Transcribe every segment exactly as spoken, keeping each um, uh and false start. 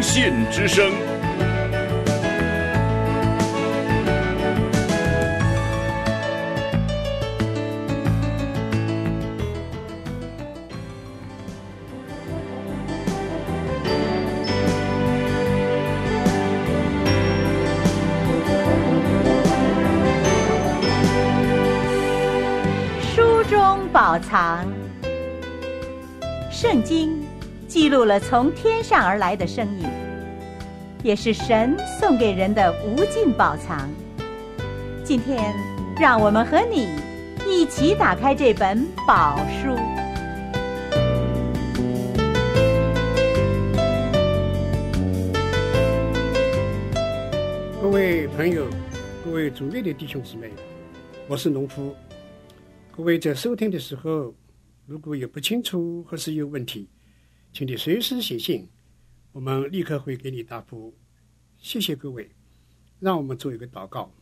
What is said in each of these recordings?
献之声。 宝藏。圣经记录了从天上而来的声音，也是神送给人的无尽宝藏。今天让我们和你一起打开这本宝书。 各位朋友，各位主内的弟兄姊妹，我是农夫。各位在收听的时候，如果有不清楚或是有问题，请你随时写信，我们立刻会给你答复。谢谢各位。让我们做一个祷告。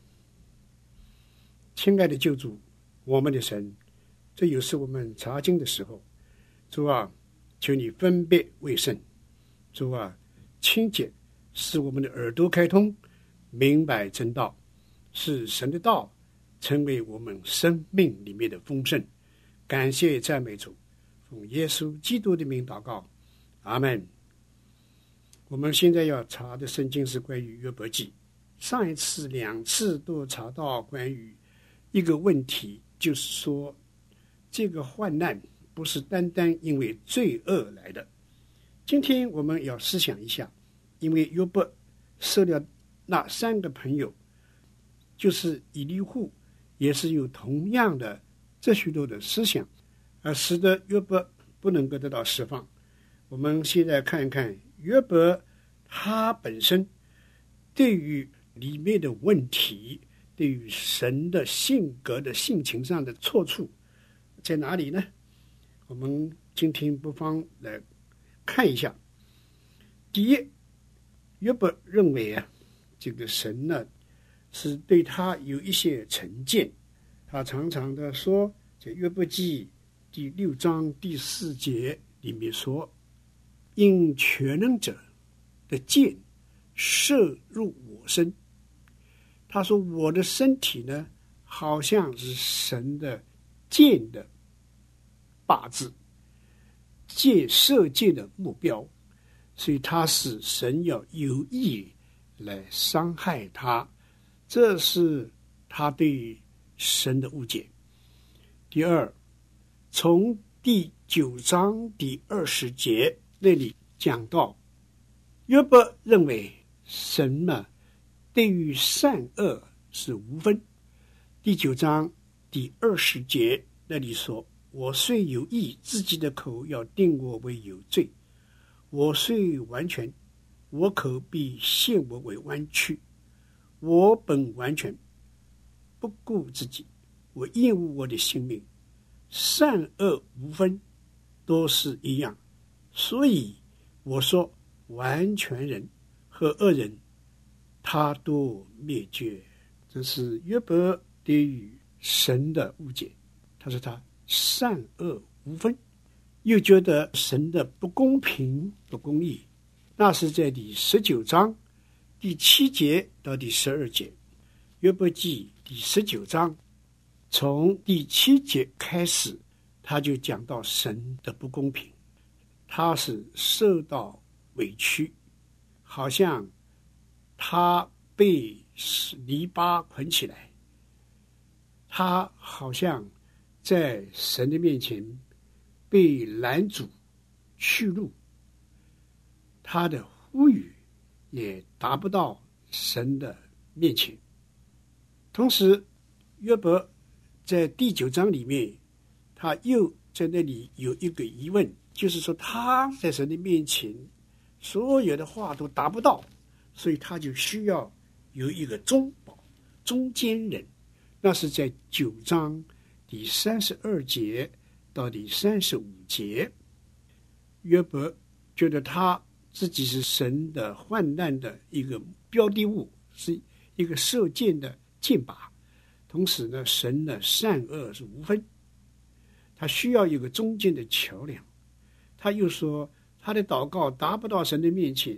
亲爱的救主，我们的神，这又是我们查经的时候，主啊，求你分别为圣。主啊，清洁使我们的耳朵开通，明白真道，使神的道成为我们生命里面的丰盛。感谢赞美主，奉耶稣基督的名祷告，阿们。我们现在要查的圣经是关于约伯记。上一次两次都查到关于一个问题，就是说这个患难不是单单因为罪恶来的。今天我们要思想一下，因为约伯收了那三个朋友，就是以利户也是有同样的这许多的思想，而使得约伯不能够得到释放。我们现在看一看约伯他本身对于里面的问题，对于神的性格的性情上的错处在哪里呢？我们今天不妨来看一下。第一，约伯认为啊，这个神呢是对他有一些成见。他常常的说，在约伯记第六章第四节里面说，因全能者的箭射入我身。他说我的身体呢，好像是神的箭的靶子，箭射箭的目标，所以他是神要有意来伤害他，这是他对神的误解。第二，从第九章第二十节那里讲到，约伯认为神呢对于善恶是无分。第九章第二十节那里说，我虽有义，自己的口要定我为有罪；我虽完全，我口必陷我为弯曲。我本完全，不顾自己，我厌恶我的性命，善恶无分，都是一样。所以我说，完全人和恶人他都灭绝。这是约伯对于神的误解。他说他善恶无分，又觉得神的不公平不公义。那是在第十九章第七节到第十二节。约伯记第十九章从第七节开始，他就讲到神的不公平。他是受到委屈，好像他被篱笆捆起来，他好像在神的面前被拦阻去路，他的呼吁也达不到神的面前。同时约伯在第九章里面，他又在那里有一个疑问，就是说他在神的面前所有的话都达不到，所以他就需要有一个中保中间人。那是在九章第三十二节到第三十五节。约伯觉得他自己是神的患难的一个标的物，是一个射箭的箭靶，同时呢，神的善恶是无分，他需要一个中间的桥梁。他又说他的祷告达不到神的面前，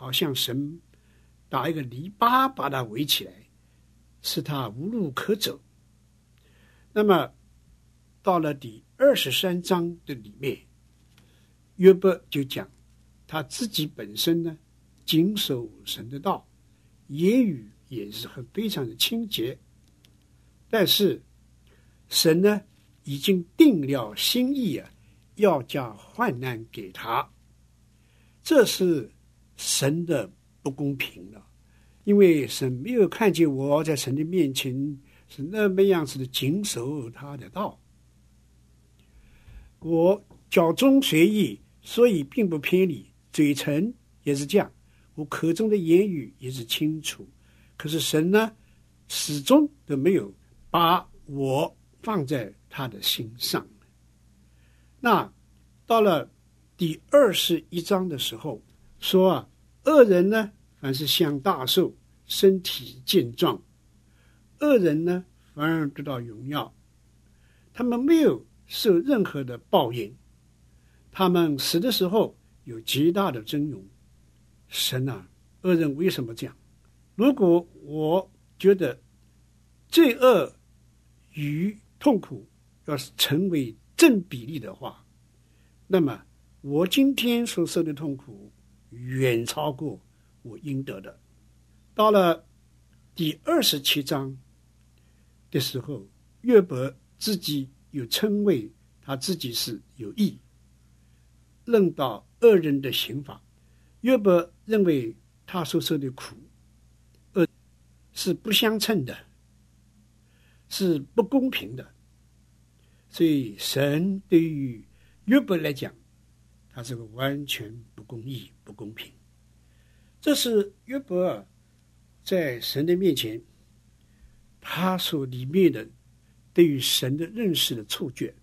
好像神打一个篱笆把他围起来，使他无路可走。那么到了第二十三章的里面，约伯就讲他自己本身呢谨守神的道，言语也是很非常的清洁，但是神呢已经定了心意啊，要将患难给他。这是神的不公平了，因为神没有看见我在神的面前是那么样子的谨守他的道。我脚中随意，所以并不偏离，嘴唇也是这样，我口中的言语也是清楚。可是神呢始终都没有把我放在他的心上。那到了第二十一章的时候说啊，恶人呢反是像大兽，身体健壮，恶人呢反而得到荣耀，他们没有受任何的报应，他们死的时候有极大的尊荣。神啊，恶人为什么这样？如果我觉得罪恶与痛苦要是成为正比例的话，那么我今天所受的痛苦远超过我应得的。到了第二十七章的时候，约伯自己有称谓他自己是有义，论到恶人的刑罚，约伯认为他所受的苦恶是不相称的，是不公平的，所以神对于约伯来讲，他是个完全不公义、不公平。这是约伯在神的面前他所里面的对于神的认识的触觉。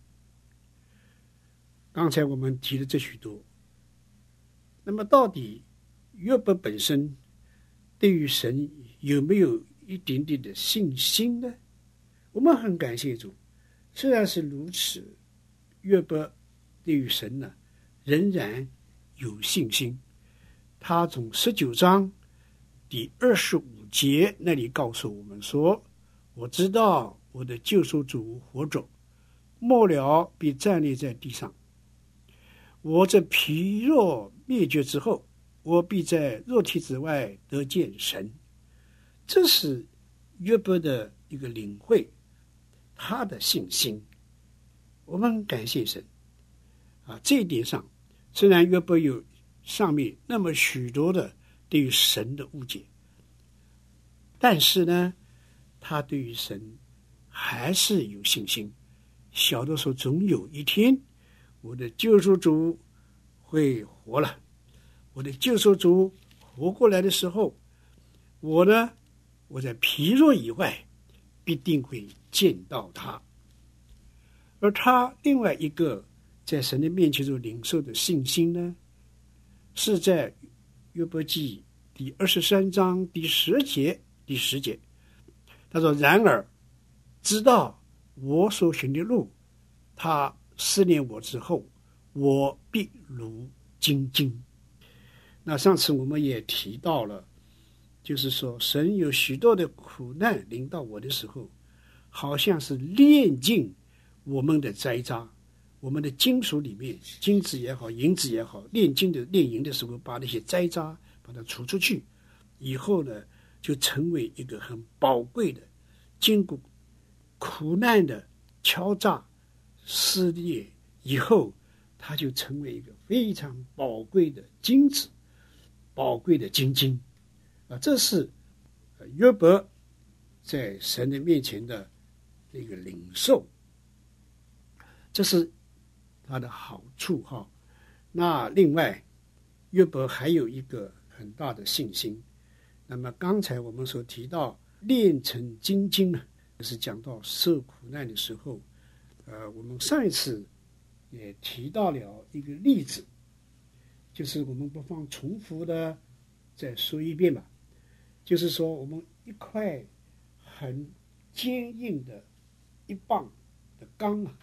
刚才我们提了这许多，那么到底约伯本身对于神有没有一点点的信心呢？我们很感谢主，虽然是如此，约伯对于神呢仍然有信心。他从十九章第二十五节那里告诉我们说，我知道我的救赎主活着，末了必站立在地上。我这疲弱灭绝之后，我必在肉体之外得见神。这是约伯的一个领会，他的信心。我们感谢神啊！这一点上，虽然约伯有上面那么许多的对于神的误解，但是呢，他对于神还是有信心，晓得说总有一天我的救赎主会活了，我的救赎主活过来的时候，我呢，我在疲弱以外必定会见到他。而他另外一个在神的面前所领受的信心呢，是在约伯记第二十三章第十节第十节，他说：然而知道我所行的路，他思念我之后，我必如精金。那上次我们也提到了，就是说神有许多的苦难临到我的时候，好像是炼尽我们的栽渣，我们的金属里面，金子也好，银子也好，炼金的炼银的时候，把那些栽渣把它除出去，以后呢，就成为一个很宝贵的，经过苦难的敲诈撕裂以后，它就成为一个非常宝贵的金子，宝贵的金金啊！这是约伯在神的面前的那个领受，这是它的好处哈。那另外，约伯还有一个很大的信心。那么刚才我们所提到炼成金金呢，是讲到受苦难的时候，呃，我们上一次也提到了一个例子，就是我们不妨重复的再说一遍吧。就是说，我们一块很坚硬的一磅的钢啊，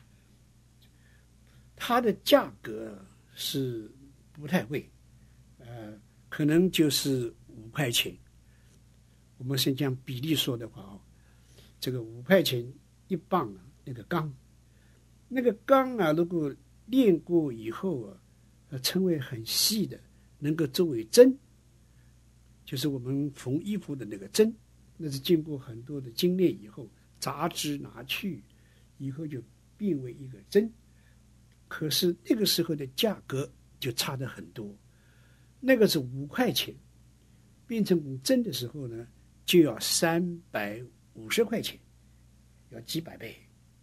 它的价格是不太贵，呃， 可能就是五块钱。我们先讲比例说的话哦，这个五块钱一磅啊，那个钢，那个钢啊，如果炼过以后啊，呃，成为很细的，能够作为针，就是我们缝衣服的那个针，那是经过很多的精炼以后，杂质拿去以后就变为一个针。可是那个时候的价格就差得很多，那个是五块钱，变成针的时候呢，就要三百五十块钱，要几百倍。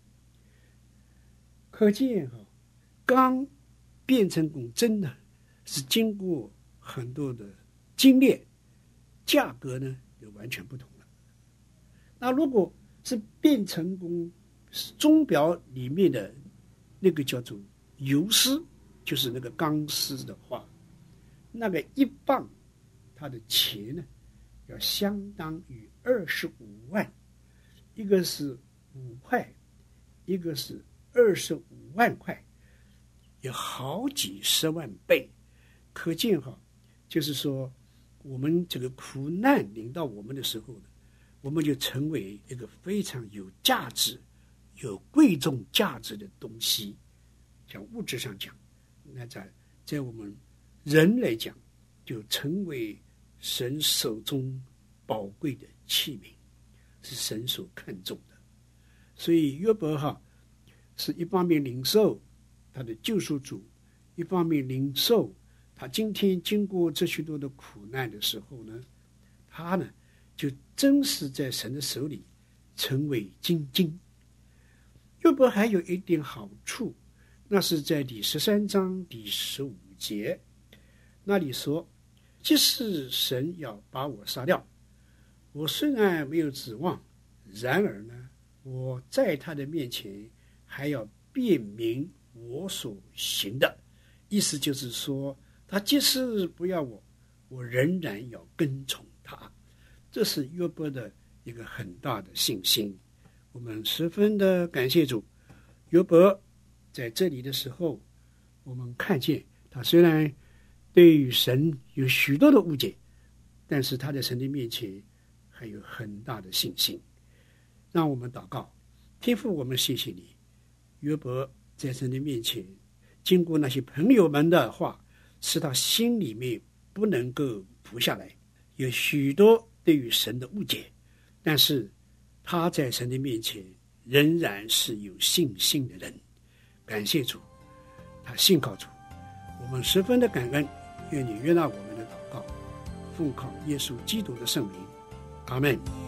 可见哈、哦，钢变成汞针呢，是经过很多的精炼，价格呢就完全不同了。那如果是变成汞钟表里面的那个叫做游丝，就是那个钢丝的话，那个一磅它的钱呢，要相当于二十五万，一个是五块，一个是二十五万块，有好几十万倍。可见哈，就是说我们这个苦难临到我们的时候呢，我们就成为一个非常有价值、有贵重价值的东西。像物质上讲，那在在我们人来讲，就成为神手中宝贵的器皿，是神所看重的。所以约伯哈是一方面领受他的救赎主，一方面领受他今天经过这许多的苦难的时候呢，他呢就真是在神的手里成为精金。约伯还有一点好处，那是在第十三章第十五节，那里说，即使神要把我杀掉，我虽然没有指望，然而呢，我在他的面前还要辨明我所行的。意思就是说，他即使不要我，我仍然要跟从他。这是约伯的一个很大的信心。我们十分的感谢主。约伯在这里的时候，我们看见他虽然对于神有许多的误解，但是他在神的面前还有很大的信心。让我们祷告，天父，我们谢谢你。约伯在神的面前，经过那些朋友们的话，使他心里面不能够服下来，有许多对于神的误解，但是他在神的面前仍然是有信心的人。感谢主，他信靠主，我们十分的感恩。愿你悦纳我们的祷告，奉靠耶稣基督的圣名，阿们。